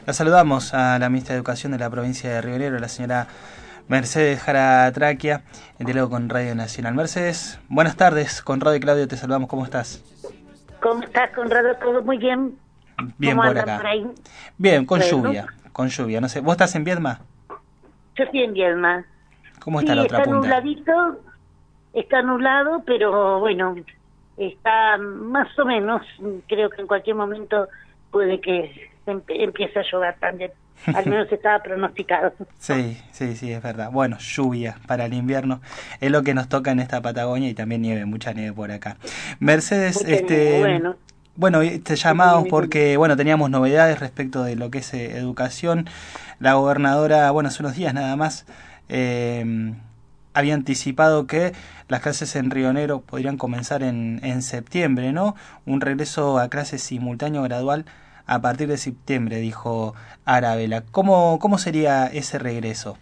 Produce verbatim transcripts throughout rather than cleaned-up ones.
La saludamos a la ministra de Educación de la provincia de Río Negro, la señora Mercedes Jara Traquia, en diálogo con Radio Nacional. Mercedes, buenas tardes. Conrado y Claudio te saludamos. ¿Cómo estás? ¿Cómo estás, Conrado? ¿Todo muy bien? Bien ¿Cómo por andan acá. por ahí? Bien, con Bueno. lluvia, con lluvia. No sé, ¿vos estás en Viedma? Yo estoy en Viedma. ¿Cómo está Sí, la otra está punta? nubladito, está nublado, pero bueno, está más o menos. Creo que en cualquier momento puede que emp- empiece a llover también. Al menos estaba pronosticado. Sí, sí, sí, es verdad. Bueno, lluvia para el invierno es lo que nos toca en esta Patagonia y también nieve, mucha nieve por acá. Mercedes, Mucha este, nieve, bueno. bueno, te llamamos porque, bueno, teníamos novedades respecto de lo que es eh, educación. La gobernadora, bueno, hace unos días nada más, eh, había anticipado que las clases en Río Negro podrían comenzar en, en septiembre, ¿no? Un regreso a clases simultáneo gradual a partir de septiembre, dijo Aravela. ¿Cómo, cómo sería ese regreso?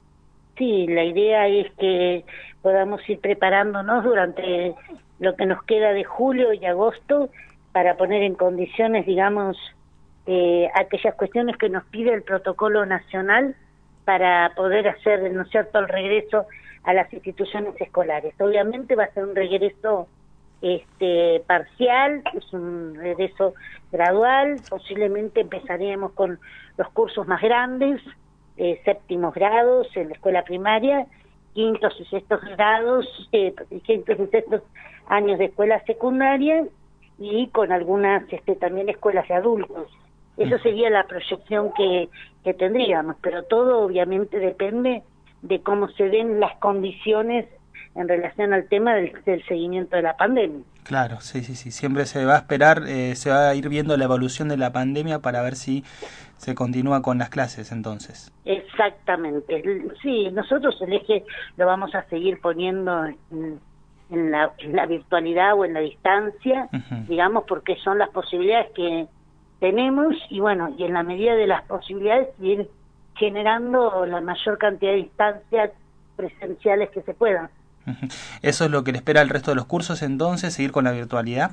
Sí, la idea es que podamos ir preparándonos durante lo que nos queda de julio y agosto para poner en condiciones, digamos, eh, aquellas cuestiones que nos pide el protocolo nacional para poder hacer, ¿no es cierto?, el regreso a las instituciones escolares. Obviamente va a ser un regreso este parcial, es un regreso gradual, posiblemente empezaremos con los cursos más grandes, eh, séptimos grados en la escuela primaria, quintos y sextos grados, eh, quintos y sextos años de escuela secundaria y con algunas este, también escuelas de adultos. Eso sería la proyección que, que tendríamos, pero todo obviamente depende de cómo se den las condiciones en relación al tema del, del seguimiento de la pandemia. Claro, sí, sí, sí. Siempre se va a esperar, eh, se va a ir viendo la evolución de la pandemia para ver si se continúa con las clases entonces. Exactamente. Sí, nosotros el eje lo vamos a seguir poniendo en, en, la, en la virtualidad o en la distancia, uh-huh. digamos, porque son las posibilidades que tenemos y bueno, y en la medida de las posibilidades ir generando la mayor cantidad de instancias presenciales que se puedan. ¿Eso es lo que le espera al resto de los cursos entonces, seguir con la virtualidad?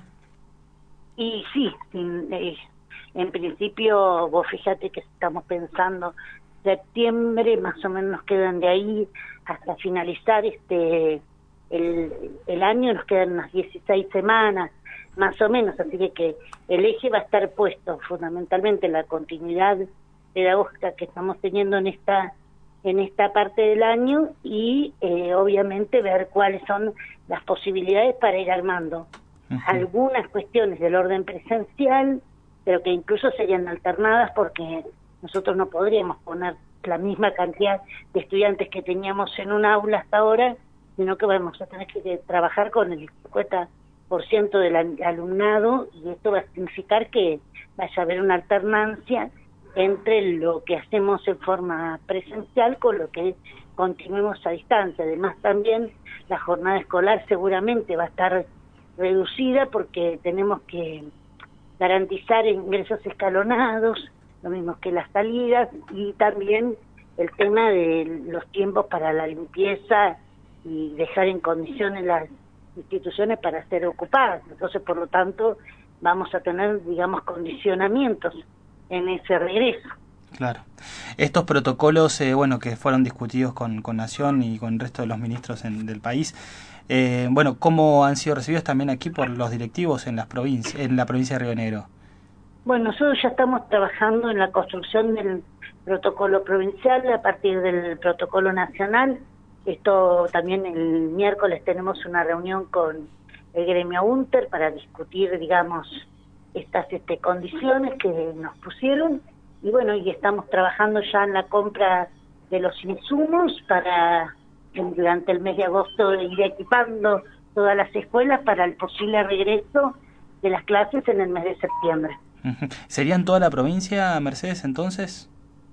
Y sí, en, eh, en principio vos fíjate que estamos pensando septiembre, más o menos nos quedan de ahí hasta finalizar este el, el año, nos quedan unas dieciséis semanas, más o menos, así que, que el eje va a estar puesto fundamentalmente en la continuidad pedagógica que estamos teniendo en esta en esta parte del año y eh, obviamente ver cuáles son las posibilidades para ir armando uh-huh. algunas cuestiones del orden presencial, pero que incluso serían alternadas porque nosotros no podríamos poner la misma cantidad de estudiantes que teníamos en un aula hasta ahora, sino que vamos a tener que trabajar con el cincuenta por ciento del alumnado y esto va a significar que vaya a haber una alternancia entre lo que hacemos en forma presencial con lo que continuemos a distancia. Además también la jornada escolar seguramente va a estar reducida porque tenemos que garantizar ingresos escalonados, lo mismo que las salidas y también el tema de los tiempos para la limpieza y dejar en condiciones las instituciones para ser ocupadas. Entonces, por lo tanto, vamos a tener, digamos, condicionamientos en ese regreso. Claro. Estos protocolos, eh, bueno, que fueron discutidos con, con Nación y con el resto de los ministros en, del país, eh, bueno, ¿cómo han sido recibidos también aquí por los directivos en las provincias, en la provincia de Río Negro? Bueno, nosotros ya estamos trabajando en la construcción del protocolo provincial a partir del protocolo nacional. Esto también el miércoles tenemos una reunión con el gremio UNTER para discutir, digamos, estas este, condiciones que nos pusieron y bueno, y estamos trabajando ya en la compra de los insumos para durante el mes de agosto ir equipando todas las escuelas para el posible regreso de las clases en el mes de septiembre. ¿Sería en toda la provincia, Mercedes, entonces?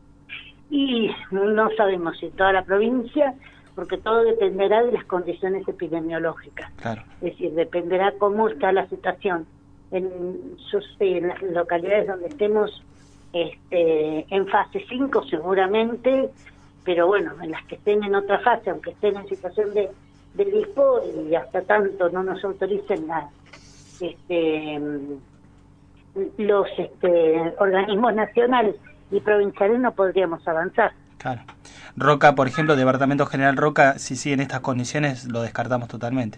Y no sabemos si toda la provincia, porque todo dependerá de las condiciones epidemiológicas. Claro. Es decir, dependerá cómo está la situación en, sus, en las localidades donde estemos este, en fase cinco seguramente, pero bueno, en las que estén en otra fase, aunque estén en situación de, de dispo y hasta tanto no nos autoricen la, este, los este, organismos nacionales y provinciales no podríamos avanzar. Claro. Roca, por ejemplo, Departamento General Roca, si sigue en estas condiciones, lo descartamos totalmente.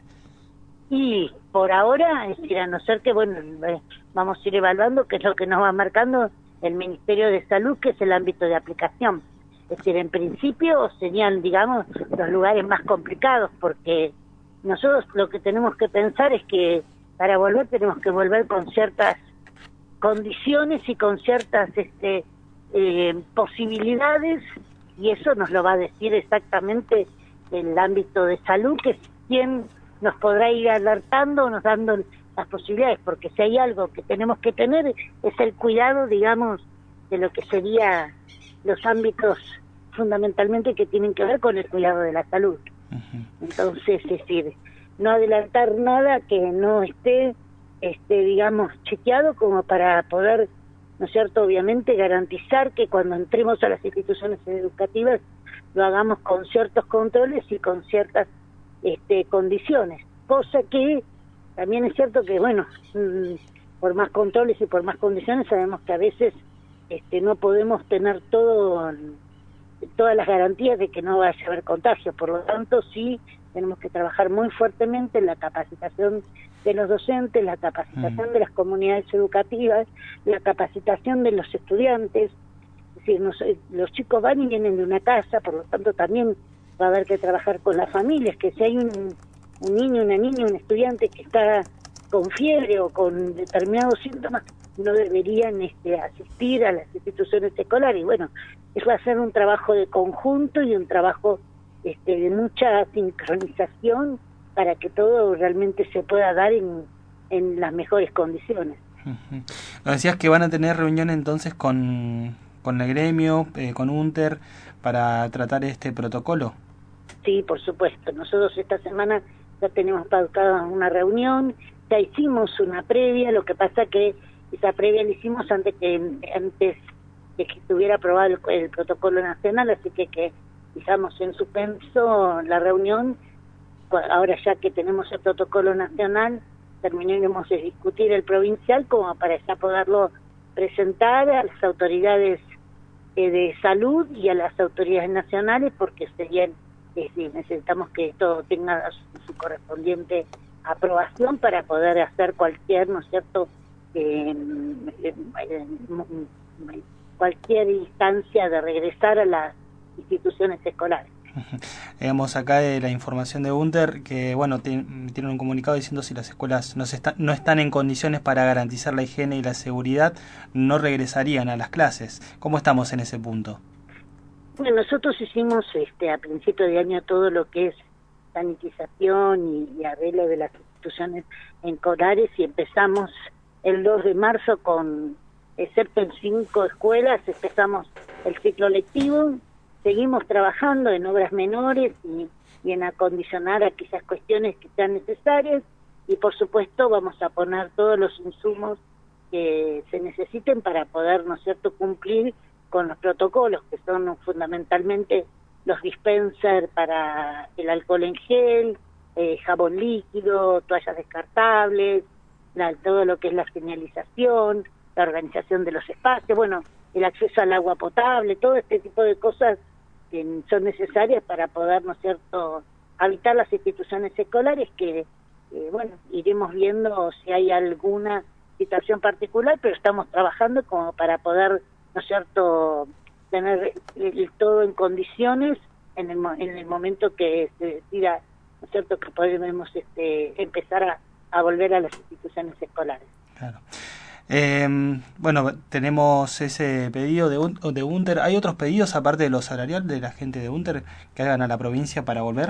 Y por ahora, es decir, a no ser que, bueno, vamos a ir evaluando qué es lo que nos va marcando el Ministerio de Salud, que es el ámbito de aplicación. Es decir, en principio serían, digamos, los lugares más complicados, porque nosotros lo que tenemos que pensar es que para volver tenemos que volver con ciertas condiciones y con ciertas este, eh, posibilidades, y eso nos lo va a decir exactamente el ámbito de salud, que es quien nos podrá ir alertando, nos dando las posibilidades, porque si hay algo que tenemos que tener es el cuidado, digamos, de lo que sería los ámbitos fundamentalmente que tienen que ver con el cuidado de la salud. Uh-huh. Entonces, es decir, no adelantar nada que no esté, este, digamos, chequeado como para poder, ¿no es cierto?, obviamente garantizar que cuando entremos a las instituciones educativas lo hagamos con ciertos controles y con ciertas este, condiciones, cosa que también es cierto que, bueno, mmm, por más controles y por más condiciones sabemos que a veces este, no podemos tener todo, todas las garantías de que no vaya a haber contagio. Por lo tanto, sí tenemos que trabajar muy fuertemente en la capacitación de los docentes, la capacitación mm. de las comunidades educativas, la capacitación de los estudiantes. Es decir, nos, los chicos van y vienen de una casa, por lo tanto también va a haber que trabajar con las familias, que si hay un, un niño, una niña, un estudiante que está con fiebre o con determinados síntomas, no deberían este, asistir a las instituciones escolares. Y bueno, eso va a ser un trabajo de conjunto y un trabajo este, de mucha sincronización para que todo realmente se pueda dar en, en las mejores condiciones. Uh-huh. Nos decías que van a tener reunión entonces con, con el gremio, eh, con UNTER, para tratar este protocolo. Sí, por supuesto. Nosotros esta semana ya tenemos pautada una reunión, ya hicimos una previa, lo que pasa que esa previa la hicimos antes que antes de que estuviera aprobado el, el protocolo nacional, así que que dejamos en suspenso la reunión. Ahora ya que tenemos el protocolo nacional, terminaremos de discutir el provincial como para ya poderlo presentar a las autoridades eh, de salud y a las autoridades nacionales, porque serían eh, necesitamos que esto tenga su, su correspondiente aprobación para poder hacer cualquier, ¿no es cierto?, eh, eh, eh, cualquier instancia de regresar a las instituciones escolares. Digamos acá de la información de UNTER que bueno tienen un comunicado diciendo si las escuelas no, se está, no están en condiciones para garantizar la higiene y la seguridad, no regresarían a las clases. ¿Cómo estamos en ese punto? Bueno, nosotros hicimos este a principio de año todo lo que es sanitización y, y arreglo de las instituciones escolares y empezamos el dos de marzo con, excepto en cinco escuelas, empezamos el ciclo lectivo. Seguimos trabajando en obras menores y, y en acondicionar aquellas cuestiones que sean necesarias y por supuesto vamos a poner todos los insumos que se necesiten para poder, ¿no es cierto?, cumplir con los protocolos que son fundamentalmente los dispensers para el alcohol en gel, eh, jabón líquido, toallas descartables, la, todo lo que es la señalización, la organización de los espacios, bueno, el acceso al agua potable, todo este tipo de cosas que son necesarias para poder, ¿no es cierto?, habitar las instituciones escolares, que, eh, bueno, iremos viendo si hay alguna situación particular, pero estamos trabajando como para poder, ¿no es cierto?, tener el, el todo en condiciones en el, en el momento que se decida, ¿no es cierto?, que podemos este, empezar a, a volver a las instituciones escolares. Claro. Eh, bueno, tenemos ese pedido de, de UNTER. ¿Hay otros pedidos aparte de lo salarial de la gente de UNTER que hagan a la provincia para volver?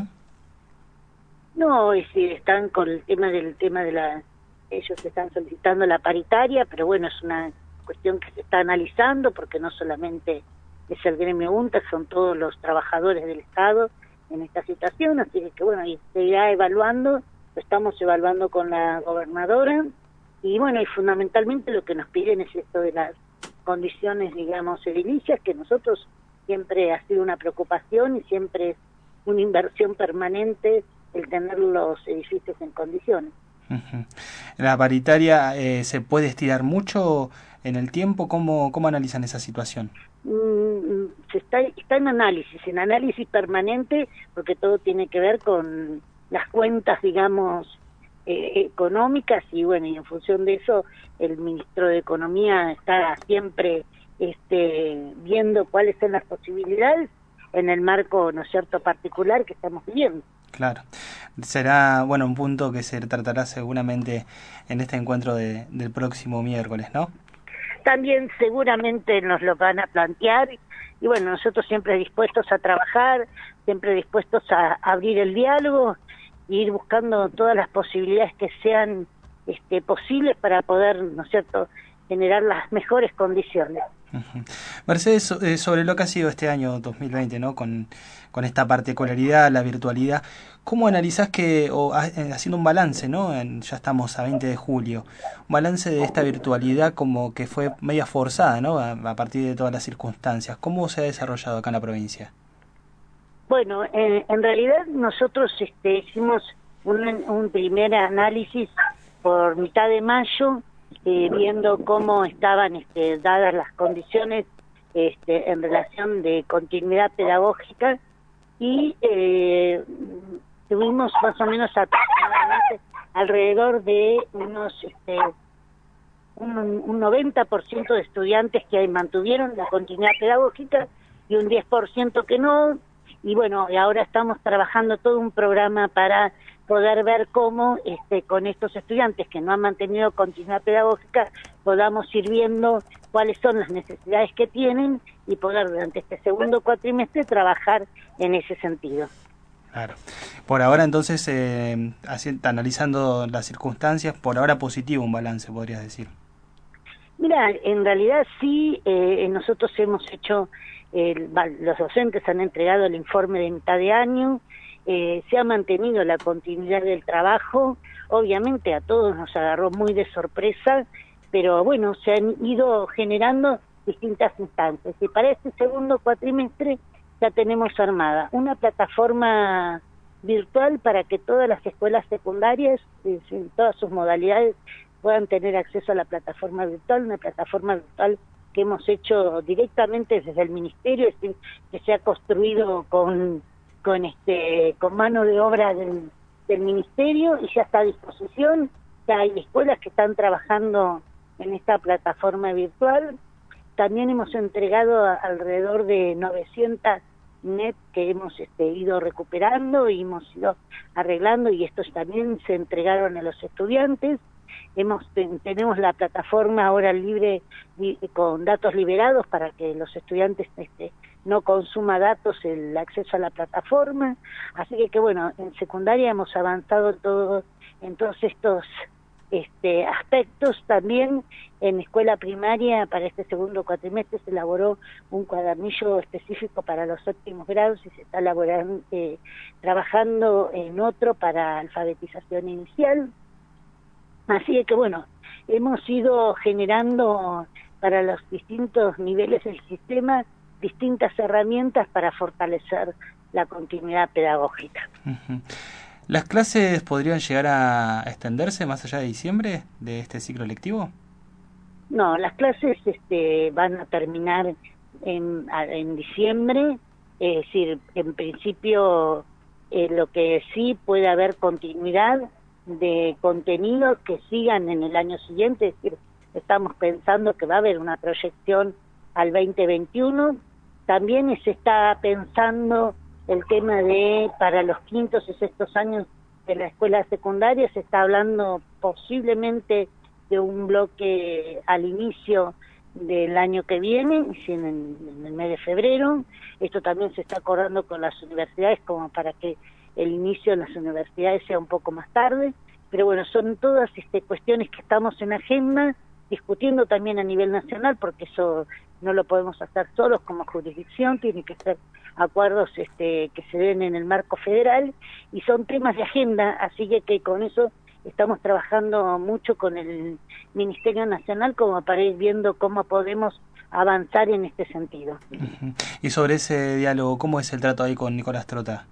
No, es decir, están con el tema del tema de la, ellos están solicitando la paritaria, pero bueno, es una cuestión que se está analizando porque no solamente es el gremio UNTER, son todos los trabajadores del Estado en esta situación, así que bueno, y se irá evaluando, lo estamos evaluando con la gobernadora. Y bueno, y fundamentalmente lo que nos piden es esto de las condiciones, digamos, edilicias, que nosotros siempre ha sido una preocupación y siempre es una inversión permanente el tener los edificios en condiciones. Uh-huh. ¿La paritaria eh, se puede estirar mucho en el tiempo? ¿Cómo, cómo analizan esa situación? mm, se está, está en análisis, en análisis permanente, porque todo tiene que ver con las cuentas, digamos, eh, económicas, y bueno, y en función de eso el ministro de Economía está siempre este, viendo cuáles son las posibilidades en el marco, ¿no es cierto?, particular que estamos viviendo. Claro. Será, bueno, un punto que se tratará seguramente en este encuentro de, del próximo miércoles, ¿no? También seguramente nos lo van a plantear, y bueno, nosotros siempre dispuestos a trabajar, siempre dispuestos a abrir el diálogo y ir buscando todas las posibilidades que sean este, posibles para poder, ¿no es cierto?, generar las mejores condiciones. Uh-huh. Mercedes, eh, sobre lo que ha sido este año dos mil veinte, ¿no? Con, con esta particularidad, la virtualidad, ¿cómo analizás que, o haciendo un balance, ¿no? En, ya estamos a veinte de julio, un balance de esta virtualidad como que fue media forzada, ¿no? A, a partir de todas las circunstancias. ¿Cómo se ha desarrollado acá en la provincia? Bueno, eh, en realidad nosotros este, hicimos un, un primer análisis por mitad de mayo, eh, viendo cómo estaban este, dadas las condiciones este, en relación de continuidad pedagógica, y eh, tuvimos más o menos aproximadamente alrededor de unos este, un, un noventa por ciento de estudiantes que mantuvieron la continuidad pedagógica y un diez por ciento que no. Y bueno, y ahora estamos trabajando todo un programa para poder ver cómo este, con estos estudiantes que no han mantenido continuidad pedagógica podamos ir viendo cuáles son las necesidades que tienen y poder durante este segundo cuatrimestre trabajar en ese sentido. Claro. Por ahora entonces, eh, así, analizando las circunstancias, por ahora positivo un balance, podrías decir. Mira, en realidad sí, eh, nosotros hemos hecho, eh, los docentes han entregado el informe de mitad de año, eh, se ha mantenido la continuidad del trabajo, obviamente a todos nos agarró muy de sorpresa, pero bueno, se han ido generando distintas instancias, y para este segundo cuatrimestre ya tenemos armada una plataforma virtual para que todas las escuelas secundarias, en todas sus modalidades, puedan tener acceso a la plataforma virtual, una plataforma virtual que hemos hecho directamente desde el ministerio, es decir, que se ha construido con con este con mano de obra del, del ministerio y ya está a disposición. Ya hay escuelas que están trabajando en esta plataforma virtual. También hemos entregado a, alrededor de novecientas net que hemos este, ido recuperando y hemos ido arreglando, y estos también se entregaron a los estudiantes. Hemos tenemos la plataforma ahora libre li, con datos liberados para que los estudiantes este, no consuma datos el acceso a la plataforma. Así que, que bueno, en secundaria hemos avanzado todo en todos estos este, aspectos. También en escuela primaria para este segundo cuatrimestre se elaboró un cuadernillo específico para los séptimos grados y se está elaborando, eh, trabajando en otro para alfabetización inicial. Así que bueno, hemos ido generando para los distintos niveles del sistema distintas herramientas para fortalecer la continuidad pedagógica. Uh-huh. ¿Las clases podrían llegar a extenderse más allá de diciembre de este ciclo lectivo? No, las clases este, van a terminar en, en diciembre, es decir, en principio eh, lo que sí puede haber continuidad de contenidos que sigan en el año siguiente, es decir, estamos pensando que va a haber una proyección al veinte veintiuno. También se está pensando el tema de, para los quintos y sextos años de la escuela secundaria, se está hablando posiblemente de un bloque al inicio del año que viene, en, en el mes de febrero. Esto también se está acordando con las universidades como para que el inicio en las universidades sea un poco más tarde, pero bueno, son todas este, cuestiones que estamos en agenda, discutiendo también a nivel nacional, porque eso no lo podemos hacer solos como jurisdicción, tiene que ser acuerdos este, que se den en el marco federal, y son temas de agenda, así que, que con eso estamos trabajando mucho con el Ministerio Nacional como para ir viendo cómo podemos avanzar en este sentido. Uh-huh. Y sobre ese diálogo, ¿cómo es el trato ahí con Nicolás Trota?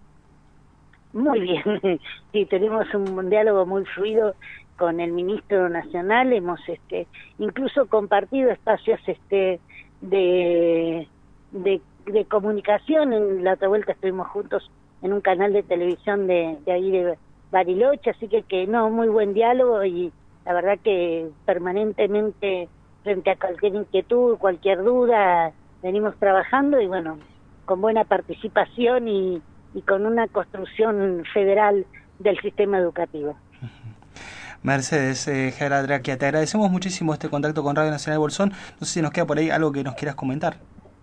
Muy bien, sí, tenemos un diálogo muy fluido con el Ministro Nacional, hemos este incluso compartido espacios este de de, de comunicación. En la otra vuelta estuvimos juntos en un canal de televisión de, de ahí de Bariloche, así que que no, muy buen diálogo, y la verdad que permanentemente frente a cualquier inquietud, cualquier duda, venimos trabajando y bueno, con buena participación y, y con una construcción federal del sistema educativo. Mercedes eh, Jaratraquia, te agradecemos muchísimo este contacto con Radio Nacional de Bolsón. No sé si nos queda por ahí algo que nos quieras comentar.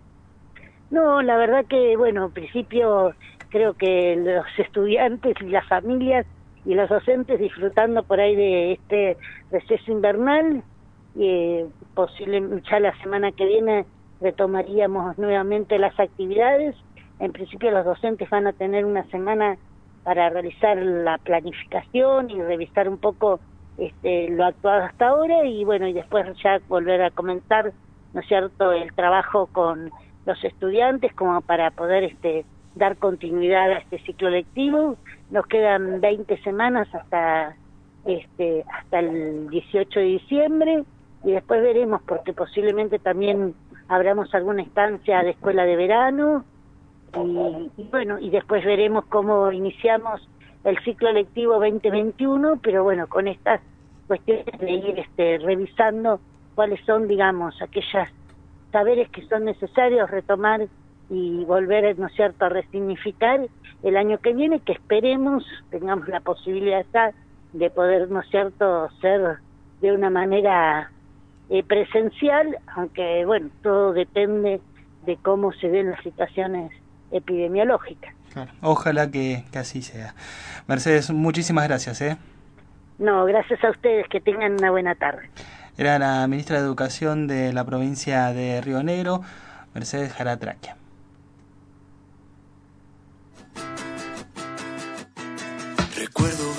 No, la verdad que, bueno, en principio creo que los estudiantes y las familias y los docentes disfrutando por ahí de este receso invernal, y eh, posible ya la semana que viene retomaríamos nuevamente las actividades. En principio los docentes van a tener una semana para realizar la planificación y revisar un poco este, lo actuado hasta ahora, y bueno, y después ya volver a comenzar, ¿no es cierto?, el trabajo con los estudiantes como para poder este, dar continuidad a este ciclo lectivo. Nos quedan veinte semanas hasta este hasta el dieciocho de diciembre, y después veremos, porque posiblemente también abramos alguna instancia de escuela de verano, y, y bueno, y después veremos cómo iniciamos el ciclo lectivo veinte veintiuno, pero bueno, con estas cuestiones de ir este, revisando cuáles son, digamos, aquellas saberes que son necesarios retomar y volver, ¿no es cierto?, a resignificar el año que viene, que esperemos tengamos la posibilidad de poder, ¿no es cierto?, ser de una manera eh, presencial, aunque bueno, todo depende de cómo se den las situaciones epidemiológicas. Claro. Ojalá que, que así sea. Mercedes, muchísimas gracias. ¿eh? No, gracias a ustedes, que tengan una buena tarde. Era la ministra de Educación de la provincia de Río Negro, Mercedes Jaratraquia. Recuerdo